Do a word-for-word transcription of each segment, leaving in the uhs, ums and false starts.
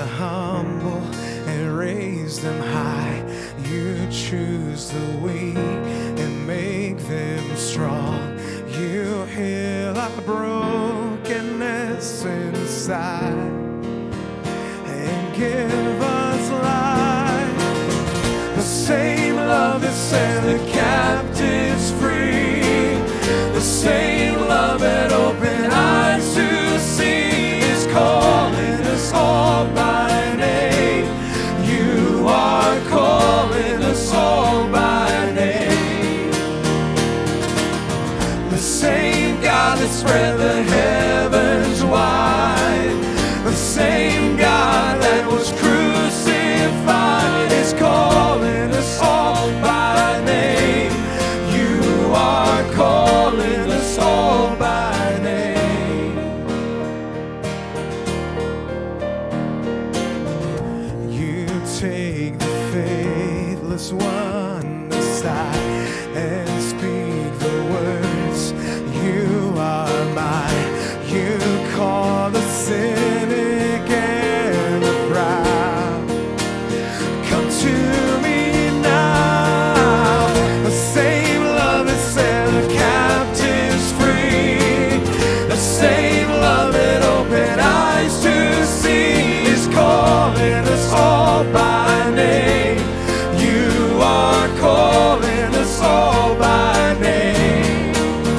humble and raise them high. You choose the weak and make them strong. You heal our brokenness inside and give us life. The same love that set the captives free, the same love that opened eyes to see, is calling us all by name. You are calling us all by name. The same God that spread the heavens wide, the same God that was crucified, is calling us all by name. You are calling us all by name. You take the faithless one aside and speak the words, you are mine. You call the cynic and the proud, come to me now. The same love that set the captives free, the same love that opened eyes to see, is calling us all by name. You are calling us all by name.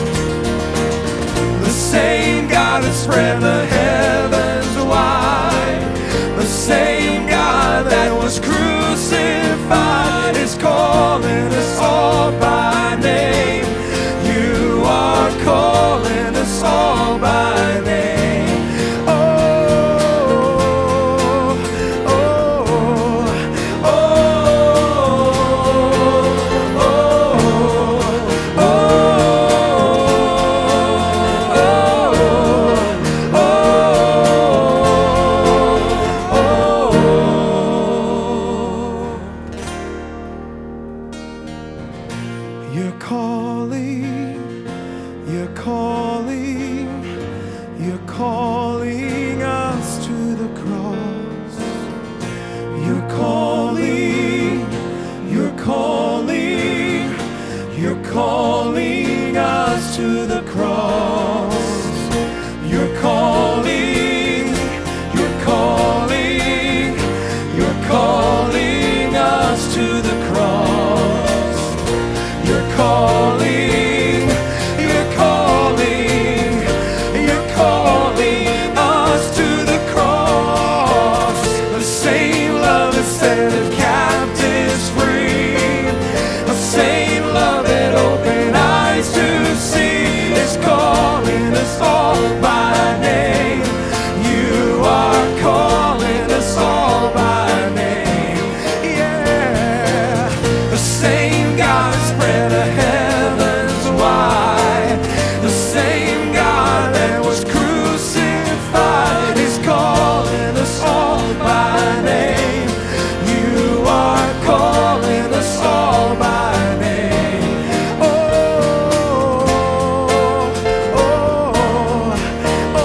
The same God that spread the heavens wide, the same God that was crucified, is calling us all by name. You are calling us all by name. Oh, oh, oh, oh, oh, You're calling, you're calling, you're calling us to the cross. You're calling, you're calling, you're calling us to the cross. You're calling, you're calling, you're calling us to the cross. You're calling, you're calling, you're calling us to the cross. The same love that set the captives free, the same love that opened eyes to see, is calling us all by name. You are calling us all by name. Yeah, the same God spread the heavens wide, the same God that was crucified, is calling us all by name. You are calling us all by name. Oh, oh, oh, oh,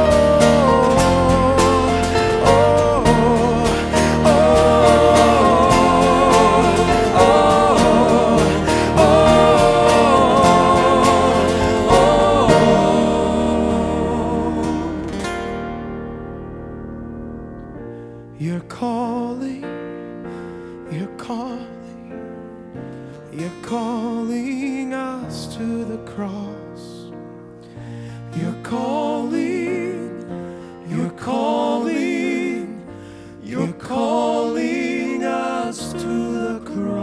You're calling, you're calling, you're calling us to the cross. You're calling, you're calling, you're calling us to the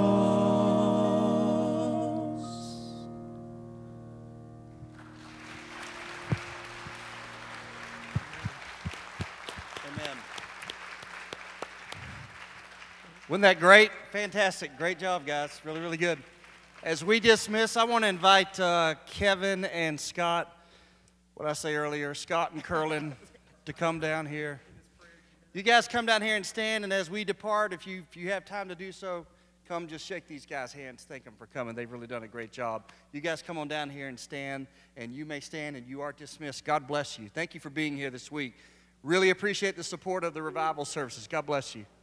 cross. Amen. Wasn't that great? Fantastic. Great job, guys. Really, really good. As we dismiss, I want to invite uh, Kevin and Scott, what I say earlier, Scott and Curlin, to come down here. You guys come down here and stand, and as we depart, if you, if you have time to do so, come just shake these guys' hands. Thank them for coming. They've really done a great job. You guys come on down here and stand, and you may stand, and you are dismissed. God bless you. Thank you for being here this week. Really appreciate the support of the revival services. God bless you.